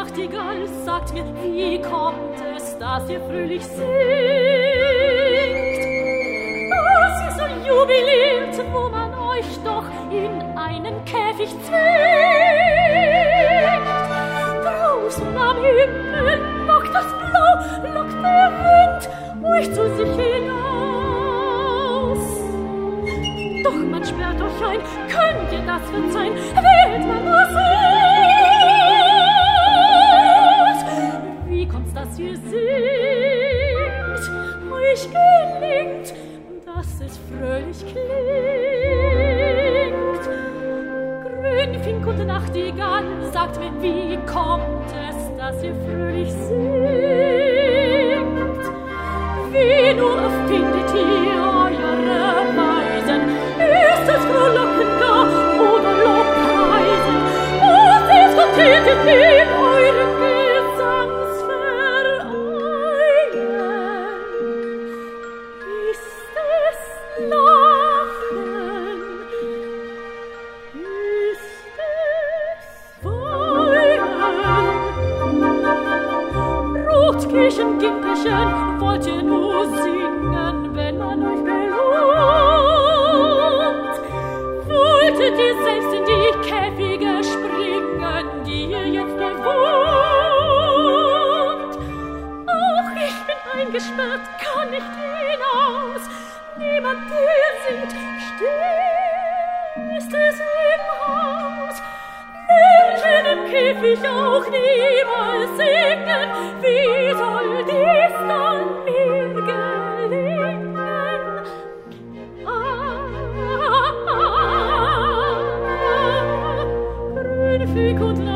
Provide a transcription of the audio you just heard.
Nachtigall, sagt mir, wie kommt es, dass ihr fröhlich singt? Dass ihr so jubiliert, wo man euch doch in einen Käfig zwingt. Draußen am Himmel lockt das Blau, lockt der Wind euch zu sich hinaus. Doch man sperrt euch ein, könnt ihr das verzeihen, wählt man das aus. Wie kommt's, dass ihr singt, euch gelingt, dass es fröhlich klingt? Grünfink und Nachtigall, sagt mir, wie kommt es, dass ihr fröhlich singt? Wie nur findet ihr eure Weisen? Ist es Frohlocken gar oder Lobpreisen? Was ist kontentet in eurem Gesangsvereinen? Ist es Lachen? Ist es Weinen? Rotkirchen, Gimpelchen, wollt ihr nur singen, wenn man euch belohnt? Wolltet ihr selbst in die Käfige springen, die ihr jetzt bewohnt? Auch ich bin eingesperrt, kann nicht hinaus. Niemand, der singt, still ist es im Haus. Menschen im Käfig auch niemals singen, wie soll dies dann mir gelingen? Grünfink und